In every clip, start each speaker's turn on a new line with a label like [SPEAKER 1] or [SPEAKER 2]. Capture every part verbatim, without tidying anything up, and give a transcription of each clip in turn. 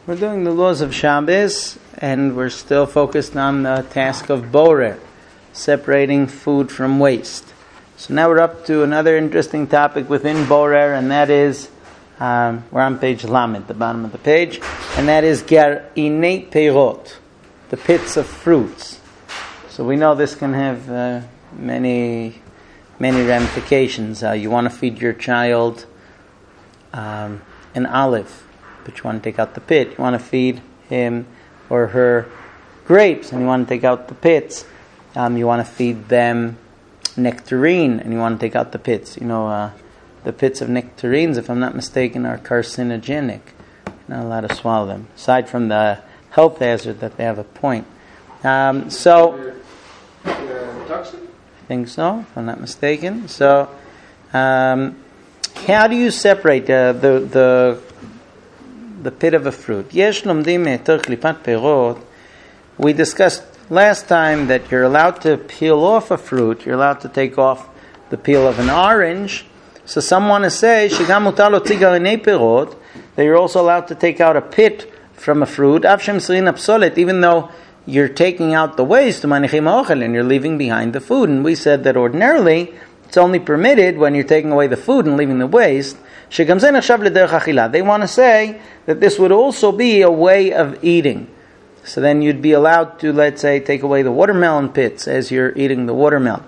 [SPEAKER 1] We're doing the laws of Shabbos, and we're still focused on the task of borer, separating food from waste. So now we're up to another interesting topic within borer, and that is, um, we're on page Lamed, the bottom of the page, and that is Gar'inei Peirot, the pits of fruits. So we know this can have uh, many, many ramifications. Uh, you want to feed your child um, an olive, but you want to take out the pit. You want to feed him or her grapes, and you want to take out the pits. Um, you want to feed them nectarine, and you want to take out the pits. You know, uh, the pits of nectarines, if I'm not mistaken, are carcinogenic. You're not allowed to swallow them, aside from the health hazard that they have a point. Um, so, I think so, if I'm not mistaken. So, um, how do you separate uh, the the the pit of a fruit? Yesh lomdim eter klipat perot. We discussed last time that you're allowed to peel off a fruit. You're allowed to take off the peel of an orange. So some want to say shegam mutar lotzi gar'inei perot, that you're also allowed to take out a pit from a fruit. Av shem serin apsolet, even though you're taking out the waste, and you're leaving behind the food. And we said that ordinarily it's only permitted when you're taking away the food and leaving the waste. They want to say that this would also be a way of eating. So then you'd be allowed to, let's say, take away the watermelon pits as you're eating the watermelon.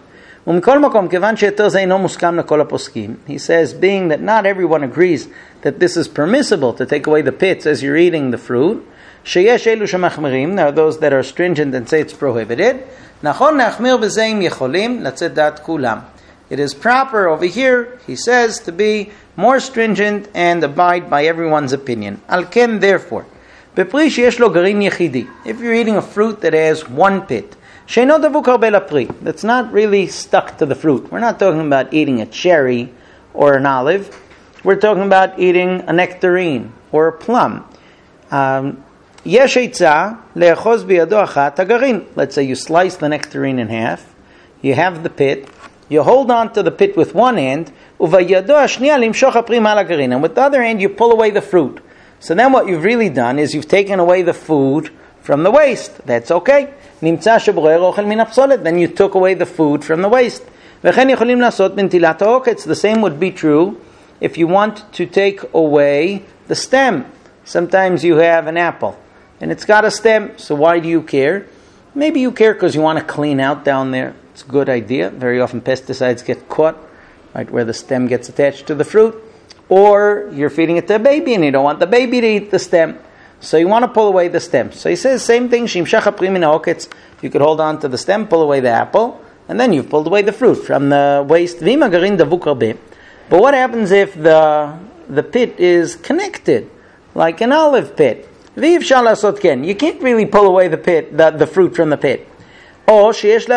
[SPEAKER 1] He says, being that not everyone agrees that this is permissible to take away the pits as you're eating the fruit, there are those that are stringent and say it's prohibited. It is proper over here, he says, to be more stringent and abide by everyone's opinion. Alken, therefore, if you're eating a fruit that has one pit, that's not really stuck to the fruit. We're not talking about eating a cherry or an olive. We're talking about eating a nectarine or a plum. Um, Let's say you slice the nectarine in half, you have the pit, you hold on to the pit with one hand, and with the other hand you pull away the fruit. So then what you've really done is you've taken away the food from the waste. That's okay. Then you took away the food from the waste. The same would be true if you want to take away the stem. Sometimes you have an apple and it's got a stem, so why do you care? Maybe you care because you want to clean out down there. It's a good idea. Very often pesticides get caught right where the stem gets attached to the fruit. Or you're feeding it to a baby and you don't want the baby to eat the stem. So you want to pull away the stem. So he says, same thing, you could hold on to the stem, pull away the apple, and then you've pulled away the fruit from the waste. But what happens if the the pit is connected, like an olive pit? You can't really pull away the pit, the, the fruit from the pit. Or,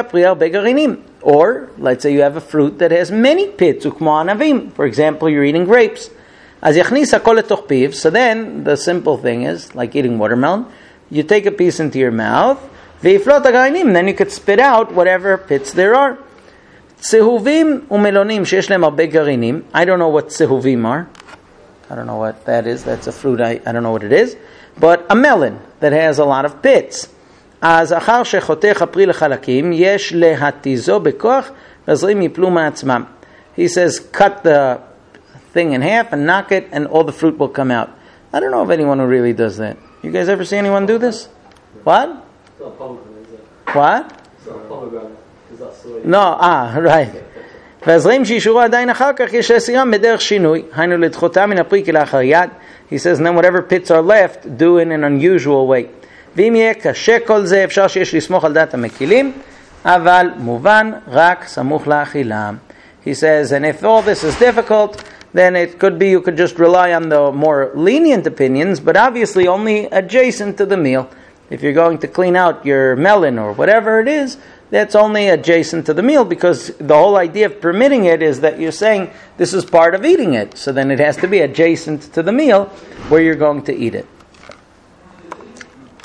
[SPEAKER 1] let's say you have a fruit that has many pits. For example, you're eating grapes. So then, the simple thing is, like eating watermelon, you take a piece into your mouth, then you could spit out whatever pits there are. I don't know what tsehuvim are. I don't know what that is. That's a fruit. I, I don't know what it is. But a melon that has a lot of pits. He says, cut the thing in half and knock it and all the fruit will come out. I don't know of anyone who really does that. You guys ever see anyone do this? What? What? No, ah, right. He says, and then whatever pits are left, do in an unusual way. He says, and if all this is difficult, then it could be you could just rely on the more lenient opinions, but obviously only adjacent to the meal. If you're going to clean out your melon or whatever it is, that's only adjacent to the meal, because the whole idea of permitting it is that you're saying this is part of eating it. So then it has to be adjacent to the meal where you're going to eat it.